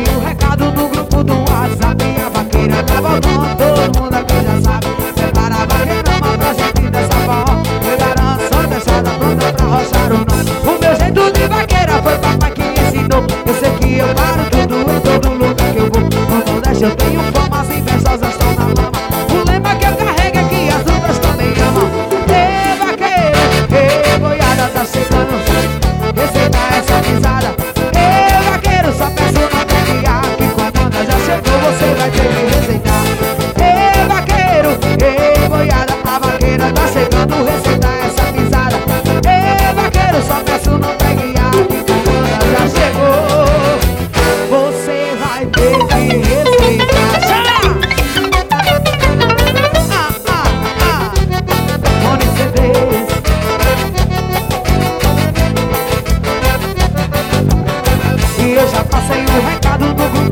passei o recado no grupo do WhatsApp. A vaqueira tá voltando, todo mundo aqui já sabe. Separa a vaqueira, uma pra gente dessa forró. Eu garanto, sou deixada pronta pra roçar o nó. O meu jeito de vaqueira foi papai que ensinou. Eu sei que eu paro tudo em todo lugar que eu vou. No Nordeste eu tenho fama, as invejosas estão na lama. O lema que eu carrego é que as outras também amam. Ei, vaqueiro, ei, boiada tá chegando. Receita essa pisada. Ei, vaqueiro, só peço não pegar, que quando a banda já chegou você vai ter que receitar. Ei, vaqueiro, ei, boiada, a vaqueira tá chegando. Receita essa pisada. Ei, vaqueiro, só peço não pegar, que quando a banda já chegou você vai ter que receitar. Chama! Rony CDs. E eu já passei o recado no grupo